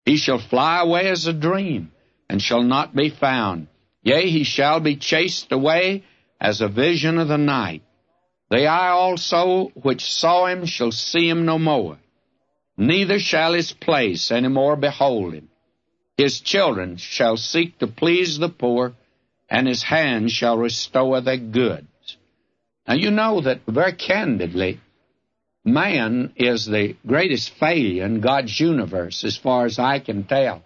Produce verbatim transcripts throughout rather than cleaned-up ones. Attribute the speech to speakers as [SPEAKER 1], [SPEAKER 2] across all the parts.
[SPEAKER 1] He shall fly away as a dream, and shall not be found. Yea, he shall be chased away as a vision of the night. The eye also which saw him shall see him no more, neither shall his place any more behold him. His children shall seek to please the poor, and his hand shall restore their goods. Now you know that very candidly, man is the greatest failure in God's universe as far as I can tell.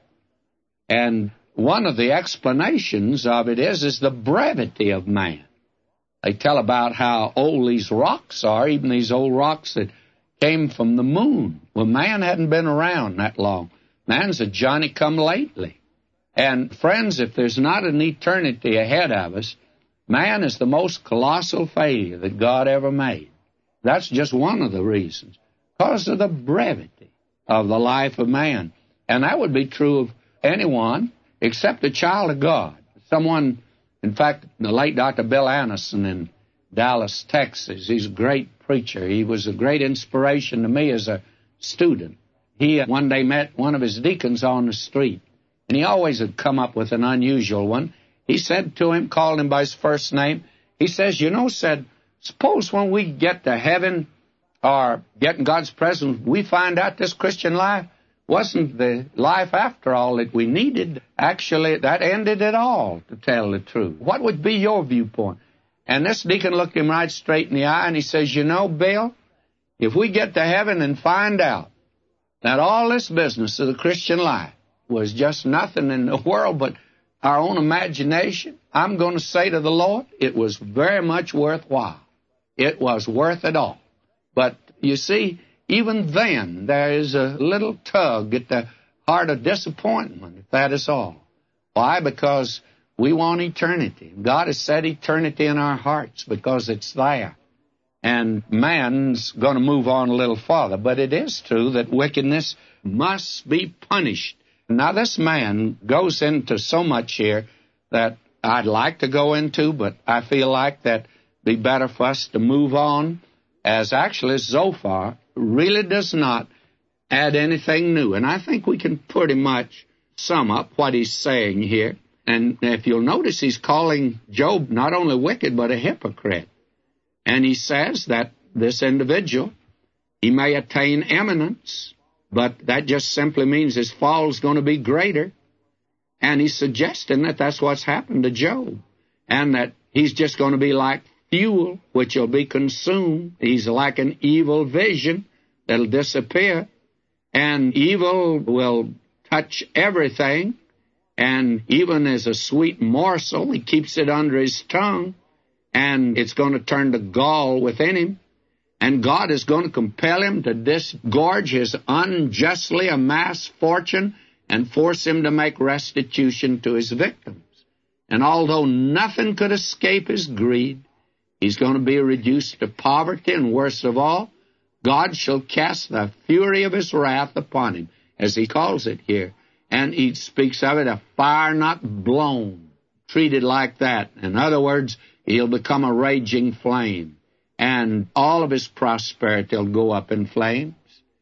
[SPEAKER 1] And one of the explanations of it is, is the brevity of man. They tell about how old these rocks are, even these old rocks that came from the moon. Well, man hadn't been around that long. Man's a Johnny-come-lately. And friends, if there's not an eternity ahead of us, man is the most colossal failure that God ever made. That's just one of the reasons, because of the brevity of the life of man. And that would be true of anyone except a child of God. Someone, in fact, the late Doctor Bill Anderson in Dallas, Texas, he's a great preacher. He was a great inspiration to me as a student. He one day met one of his deacons on the street, and he always had come up with an unusual one. He said to him, called him by his first name, he says, you know, said, suppose when we get to heaven or get in God's presence, we find out this Christian life wasn't the life after all that we needed. Actually, that ended it all, to tell the truth. What would be your viewpoint? And this deacon looked him right straight in the eye, and he says, you know, Bill, if we get to heaven and find out that all this business of the Christian life was just nothing in the world but our own imagination, I'm going to say to the Lord, it was very much worthwhile. It was worth it all. But you see, even then, there is a little tug at the heart of disappointment, if that is all. Why? Because we want eternity. God has set eternity in our hearts because it's there. And man's going to move on a little farther. But it is true that wickedness must be punished. Now, this man goes into so much here that I'd like to go into, but I feel like that it'd be better for us to move on, as actually Zophar really does not add anything new. And I think we can pretty much sum up what he's saying here. And if you'll notice, he's calling Job not only wicked, but a hypocrite. And he says that this individual, he may attain eminence, but that just simply means his fall is going to be greater. And he's suggesting that that's what's happened to Job, and that he's just going to be like fuel, which will be consumed. He's like an evil vision that'll disappear, and evil will touch everything, and even as a sweet morsel, he keeps it under his tongue, and it's going to turn to gall within him. And God is going to compel him to disgorge his unjustly amassed fortune and force him to make restitution to his victims. And although nothing could escape his greed, he's going to be reduced to poverty, and worst of all, God shall cast the fury of his wrath upon him, as he calls it here. And he speaks of it, a fire not blown, treated like that. In other words, he'll become a raging flame. And all of his prosperity will go up in flames,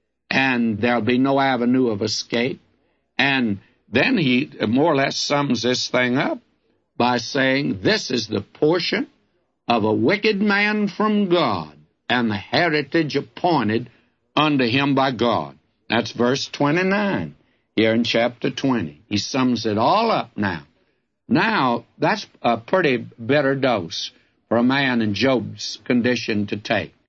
[SPEAKER 1] and there'll be no avenue of escape. And then he more or less sums this thing up by saying, this is the portion of a wicked man from God, and the heritage appointed unto him by God. That's verse twenty-nine here in chapter twenty. He sums it all up now. Now, that's a pretty bitter dose for a man in Job's condition to take.